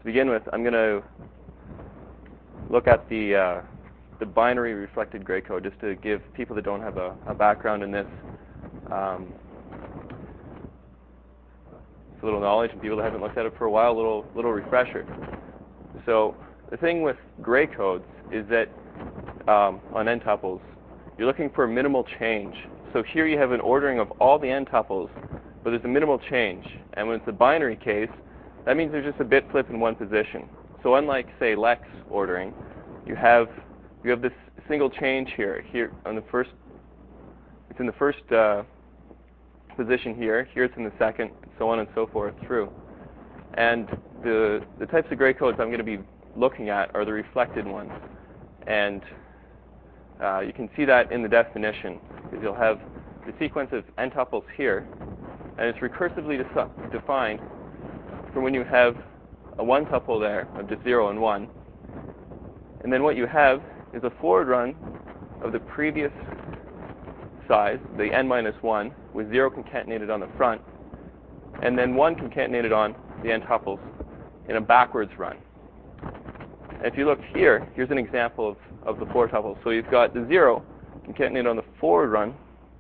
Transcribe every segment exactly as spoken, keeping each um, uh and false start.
to begin with, I'm going to look at the uh, the binary reflected gray code, just to give people that don't have a, a background in this um, a little knowledge, and people that haven't looked at it for a while, a little little refresher. So the thing with gray codes is that um, on n-tuples, you're looking for minimal change. So here you have an ordering of all the n-tuples, but there's a minimal change. And when it's a binary case, that means there's just a bit flip in one position. So unlike, say, Lex ordering, you have you have this single change here. Here on the first, it's in the first uh, position here. Here it's in the second, and so on and so forth through. And the the types of gray codes I'm going to be looking at are the reflected ones. And uh, you can see that in the definition, because you'll have the sequence of n-tuples here, and it's recursively de- defined for when you have a one tuple there of just zero and one. And then what you have is a forward run of the previous size, the n minus one, with zero concatenated on the front, and then one concatenated on the n-tuples in a backwards run. And if you look here, here's an example of, of the four tuples. So you've got the zero concatenated on the forward run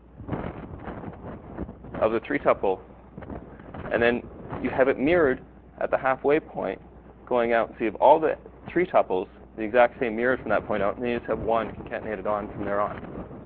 of the three tuple, and then you have it mirrored at the halfway point going out. So you have all the three tuples, the exact same mirrored from that point out, and then you just have one concatenated on from there on.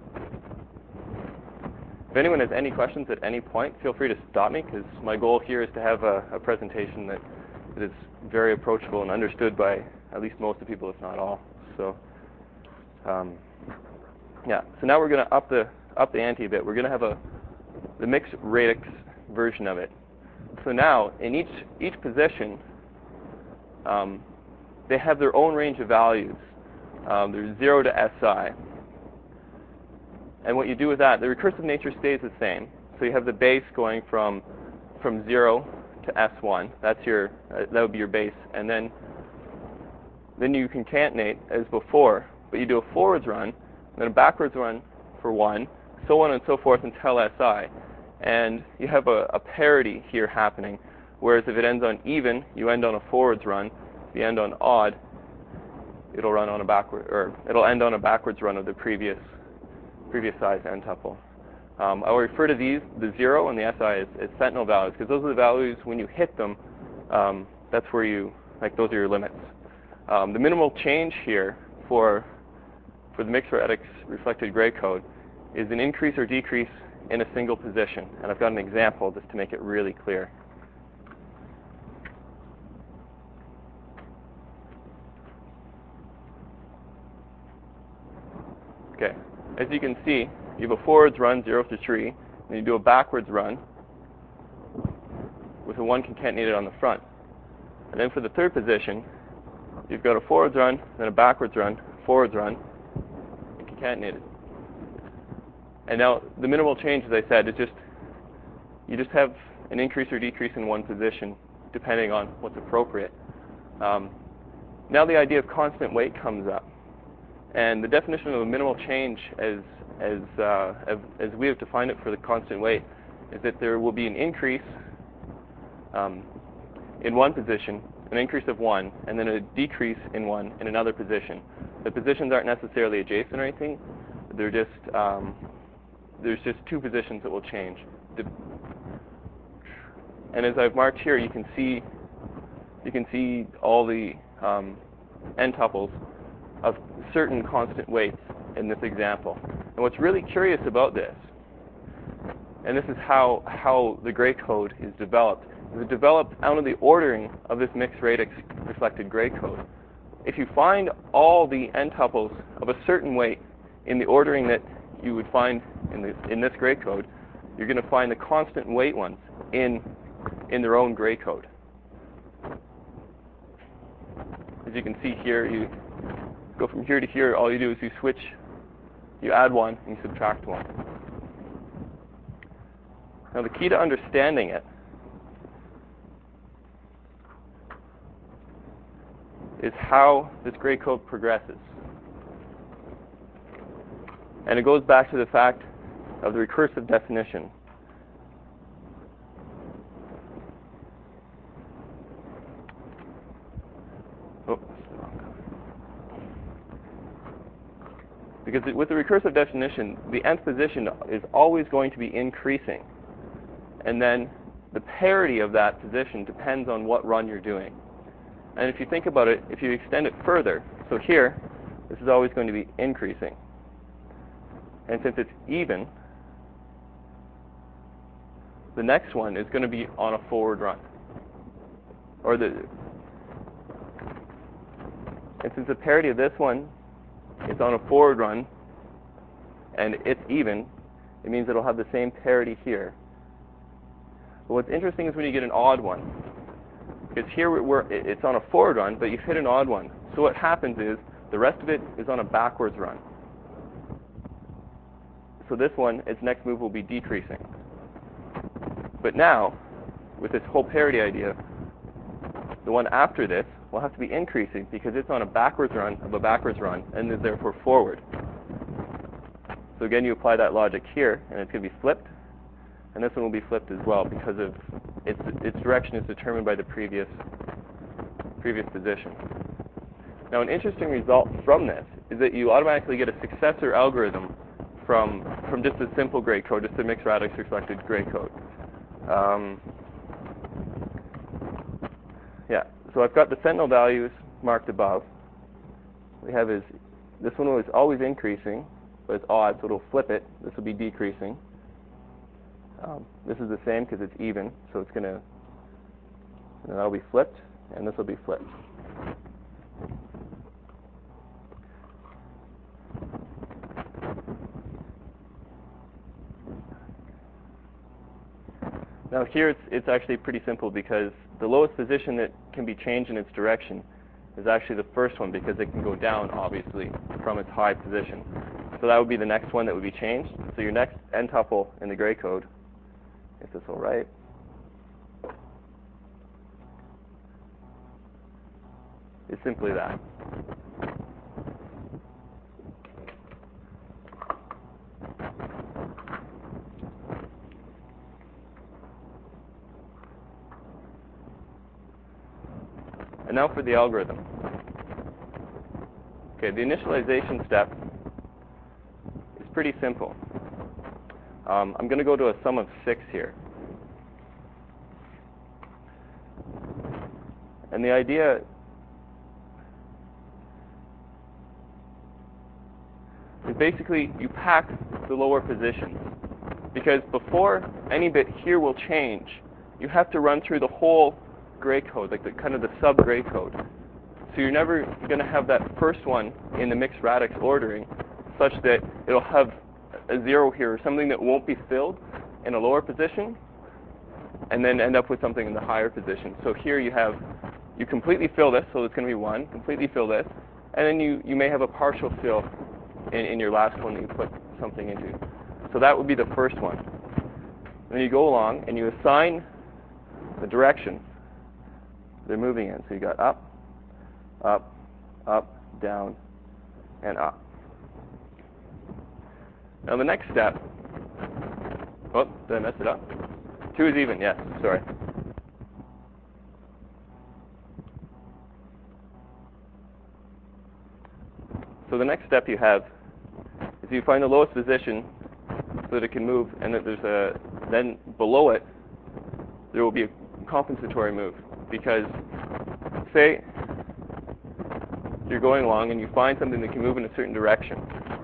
If anyone has any questions at any point, feel free to stop me, because my goal here is to have a, a presentation that, that is very approachable and understood by at least most of the people, if not all. So, um, yeah. So now we're going to up the up the ante a bit. We're going to have a the mixed radix version of it. So now, in each each position, um, they have their own range of values. Um, there's zero to S I. And what you do with that, the recursive nature stays the same. So you have the base going from from zero to S one. That's your uh, that would be your base, and then then you concatenate as before, but you do a forwards run, then a backwards run for one, so on and so forth until S I. And you have a, a parity here happening, whereas if it ends on even, you end on a forwards run. If you end on odd, it'll run on a backward, or it'll end on a backwards run of the previous previous size n-tuple. Um, I will refer to these, the zero and the S I, as, as sentinel values, because those are the values when you hit them. Um, that's where you, like, those are your limits. Um, the minimal change here for for the mixed radix reflected gray code is an increase or decrease in a single position, and I've got an example just to make it really clear. Okay, as you can see, you have a forwards run, zero to three, and you do a backwards run with a one concatenated on the front. And then for the third position, you've got a forwards run, then a backwards run, forwards run, and concatenated. And now the minimal change, as I said, is just you just have an increase or decrease in one position depending on what's appropriate. Um, now the idea of constant weight comes up. And the definition of a minimal change, as as, uh, as as we have defined it for the constant weight, is that there will be an increase um, in one position, an increase of one, and then a decrease in one in another position. The positions aren't necessarily adjacent or anything. They're just um, there's just two positions that will change. And as I've marked here, you can see you can see all the um, n-tuples of certain constant weights in this example. And what's really curious about this, and this is how how the gray code is developed, is it developed out of the ordering of this mixed radix reflected gray code. If you find all the n-tuples of a certain weight in the ordering that you would find in the in this gray code, you're going to find the constant weight ones in in their own gray code. As you can see here, you go from here to here. All you do is you switch, you add one, and you subtract one. Now the key to understanding it is how this gray code progresses. And it goes back to the fact of the recursive definition. Oh, that's the wrong color. Because with the recursive definition, the nth position is always going to be increasing. And then the parity of that position depends on what run you're doing. And if you think about it, if you extend it further, so here, this is always going to be increasing. And since it's even, the next one is going to be on a forward run. Or the, and since the parity of this one is on a forward run, and it's even, it means it'll have the same parity here. But what's interesting is when you get an odd one. Because here we're, we're, it's on a forward run, but you've hit an odd one. So what happens is the rest of it is on a backwards run. So this one, its next move will be decreasing. But now, with this whole parity idea, the one after this will have to be increasing because it's on a backwards run of a backwards run and is therefore forward. So again, you apply that logic here, and it's going to be flipped. And this one will be flipped as well because of its its direction is determined by the previous previous position. Now, an interesting result from this is that you automatically get a successor algorithm from from just a simple gray code, just a mixed radix reflected gray code. Um, yeah. So I've got the sentinel values marked above. We have is this one was always increasing, but it's odd, so it'll flip it. This will be decreasing. Um, this is the same because it's even, so it's going to, that'll be flipped, and this will be flipped. Now here it's, it's actually pretty simple because the lowest position that can be changed in its direction is actually the first one because it can go down, obviously, from its high position. So that would be the next one that would be changed. So your next n-tuple in the gray code, if this will write, is simply that. And now for the algorithm. Okay, the initialization step is pretty simple. Um, I'm going to go to a sum of six here. And the idea is basically you pack the lower positions. Because before any bit here will change, you have to run through the whole gray code, like the kind of the sub-gray code. So you're never going to have that first one in the mixed radix ordering such that it'll have a zero here or something that won't be filled in a lower position and then end up with something in the higher position. So here you have, you completely fill this, so it's going to be one, completely fill this, and then you, you may have a partial fill in, in your last one that you put something into. So that would be the first one. Then you go along and you assign the direction they're moving in. So you got up, up, up, down, and up. Now the next step, oh, did I mess it up? Two is even, yes, sorry. So the next step you have is you find the lowest position so that it can move, and that there's a, then below it, there will be a compensatory move. Because say you're going along and you find something that can move in a certain direction,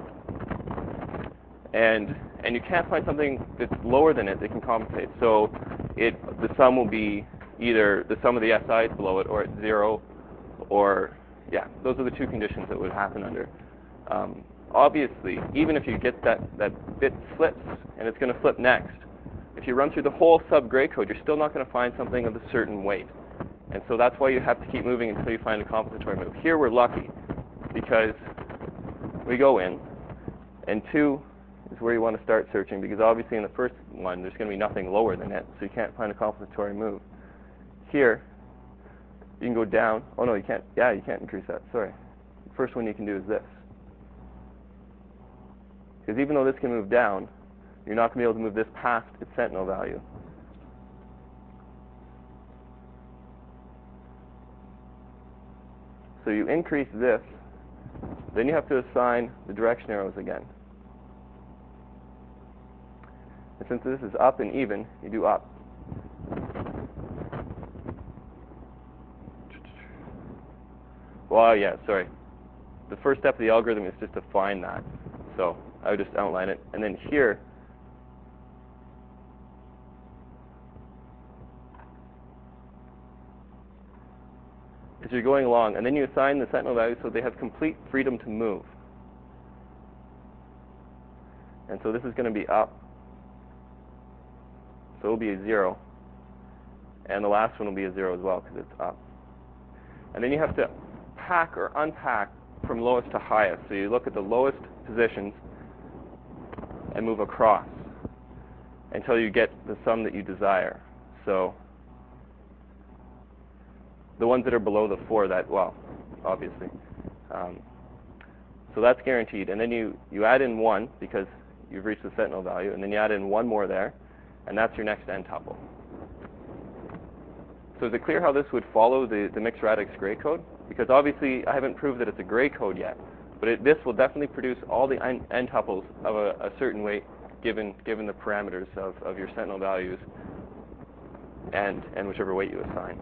and and you can't find something that's lower than it that can compensate. So it the sum will be either the sum of the S Is below it, or at zero, or yeah, those are the two conditions that would happen under. Um, obviously, even if you get that that bit flips, and it's going to flip next, if you run through the whole sub-gray code, you're still not going to find something of a certain weight. And so that's why you have to keep moving until you find a compensatory move. Here we're lucky because we go in, and two is where you want to start searching, because obviously in the first one there's going to be nothing lower than it, so you can't find a compensatory move. Here, you can go down. Oh no, you can't. Yeah, you can't increase that. Sorry. The first one you can do is this. Because even though this can move down, you're not going to be able to move this past its sentinel value. So you increase this, then you have to assign the direction arrows again. And since this is up and even, you do up. Well, yeah, sorry. The first step of the algorithm is just to find that. So I would just outline it. And then here, as you're going along, and then you assign the sentinel values so they have complete freedom to move. And so this is going to be up. So it will be a zero. And the last one will be a zero as well because it's up. And then you have to pack or unpack from lowest to highest. So you look at the lowest positions and move across until you get the sum that you desire. So the ones that are below the four, that, well, obviously. Um, so that's guaranteed. And then you, you add in one because you've reached the sentinel value, and then you add in one more there, and that's your next n tuple. So is it clear how this would follow the, the mixed radix gray code? Because obviously I haven't proved that it's a gray code yet, but it, this will definitely produce all the n, n tuples of a, a certain weight given given the parameters of, of your sentinel values and, and whichever weight you assign.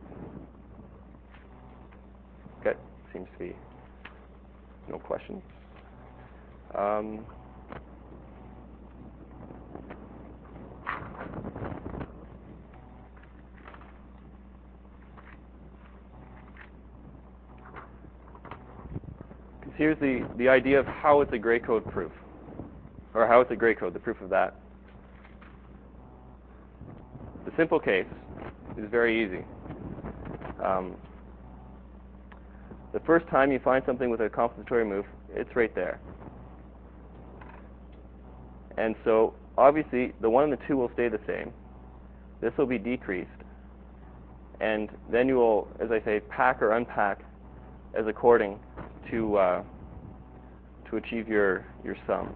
Okay, seems to be no questions. Um, Here's the, the idea of how it's a gray code proof, or how it's a gray code, the proof of that. The simple case is very easy. Um, the first time you find something with a compensatory move, it's right there. And so obviously the one and the two will stay the same. This will be decreased. And then you will, as I say, pack or unpack as according to uh, to achieve your your sum.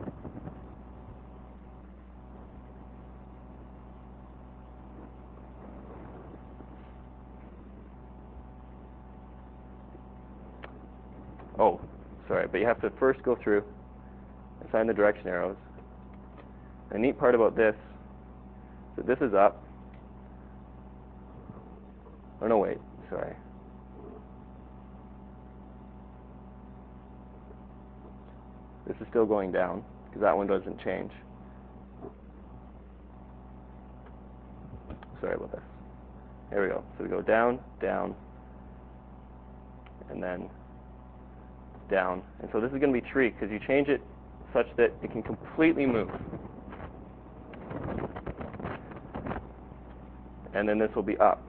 Oh, sorry, but you have to first go through, assign the direction arrows. The neat part about this is that this is up. Oh no, wait, sorry. This is still going down, because that one doesn't change. Sorry about this. Here we go. So we go down, down, and then down. And so this is going to be tree, because you change it such that it can completely move. And then this will be up.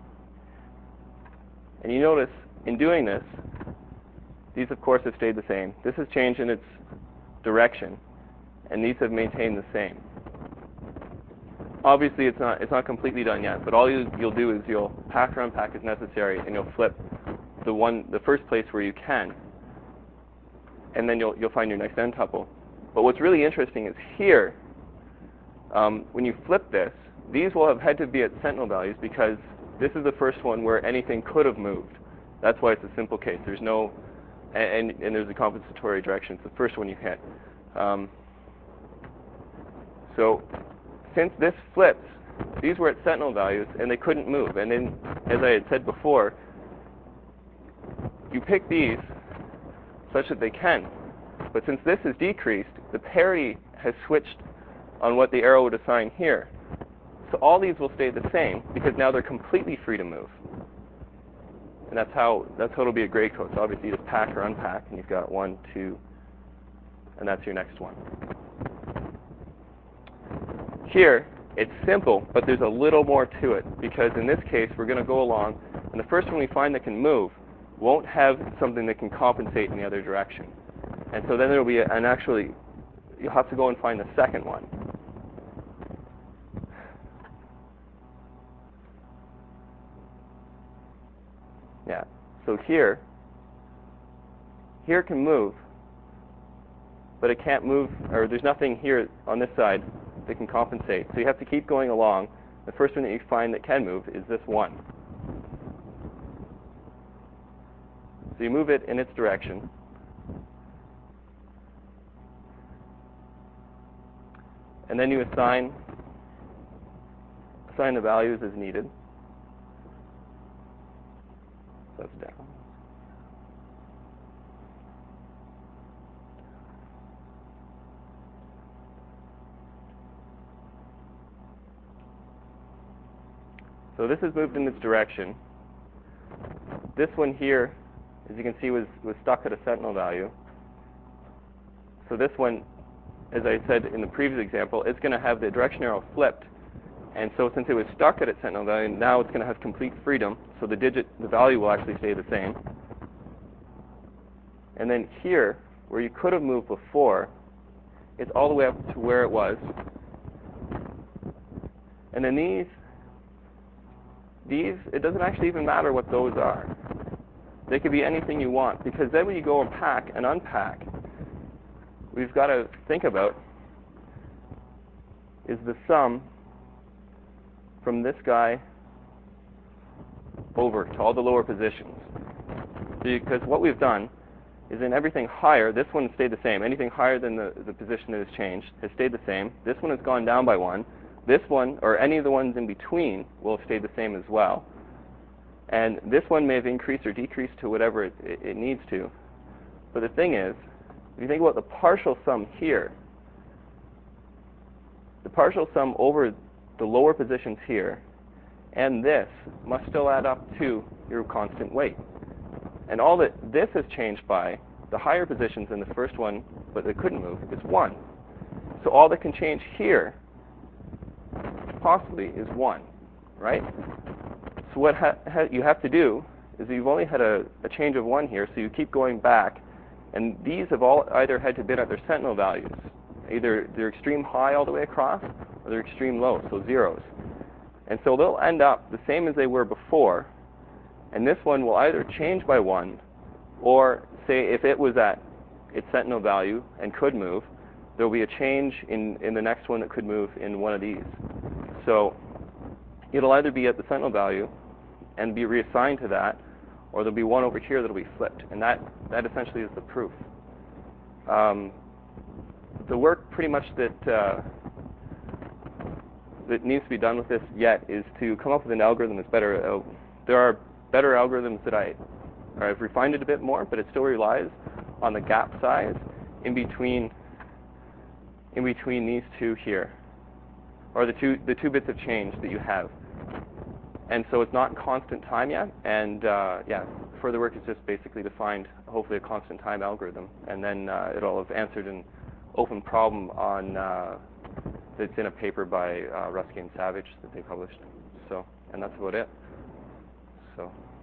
And you notice, in doing this, these, of course, have stayed the same. This has changed in its direction, and these have maintained the same. Obviously, it's not it's not completely done yet, but all you, you'll do is you'll pack or unpack as necessary, and you'll flip the one the first place where you can, and then you'll you'll find your next n tuple. But what's really interesting is here, um, when you flip this, these will have had to be at sentinel values because this is the first one where anything could have moved. That's why it's a simple case. There's no And, and there's a compensatory direction. It's the first one you hit. Um, so since this flips, these were at sentinel values, and they couldn't move. And then, as I had said before, you pick these such that they can. But since this is decreased, the parity has switched on what the arrow would assign here. So all these will stay the same, because now they're completely free to move. And that's how that's how it'll be a gray code. So obviously you just pack or unpack, and you've got one, two, and that's your next one. Here, it's simple, but there's a little more to it, because in this case, we're going to go along, and the first one we find that can move won't have something that can compensate in the other direction. And so then there will be an actually, you'll have to go and find the second one. Yeah, so here, here can move, but it can't move, or there's nothing here on this side that can compensate. So you have to keep going along. The first one that you find that can move is this one. So you move it in its direction. And then you assign assign the values as needed. So that's down. So this is moved in its direction. This one here, as you can see, was, was stuck at a sentinel value. So this one, as I said in the previous example, it's going to have the direction arrow flipped. And so since it was stuck at its sentinel value, now it's going to have complete freedom. So the digit, the value will actually stay the same. And then here, where you could have moved before, it's all the way up to where it was. And then these, these, it doesn't actually even matter what those are. They could be anything you want, because then when you go and pack and unpack, we've got to think about is the sum from this guy over to all the lower positions. Because what we've done is in everything higher, this one stayed the same. Anything higher than the, the position that has changed has stayed the same. This one has gone down by one. This one, or any of the ones in between, will have stayed the same as well. And this one may have increased or decreased to whatever it, it, it needs to. But the thing is, if you think about the partial sum here, the partial sum over the lower positions here and this must still add up to your constant weight. And all that this has changed by, the higher positions in the first one, but they couldn't move, is one. So all that can change here, possibly, is one, right? So what ha ha you have to do is you've only had a, a change of one here, so you keep going back, and these have all either had to be at their sentinel values. Either they're extreme high all the way across, or they're extreme low, so zeros. And so they'll end up the same as they were before, and this one will either change by one, or say if it was at its sentinel value and could move, there'll be a change in, in the next one that could move in one of these. So it'll either be at the sentinel value and be reassigned to that, or there'll be one over here that'll be flipped. And that, that essentially is the proof. Um, the work pretty much that, uh, that needs to be done with this yet is to come up with an algorithm that's better. Uh, there are better algorithms that I, or I've refined it a bit more, but it still relies on the gap size in between, in between these two here, or the two, the two bits of change that you have. And so it's not constant time yet, and uh, yeah, further work is just basically to find, hopefully, a constant time algorithm, and then uh, it'll have answered an open problem on uh, that's in a paper by uh, Ruskey and Savage that they published. So, and that's about it. So.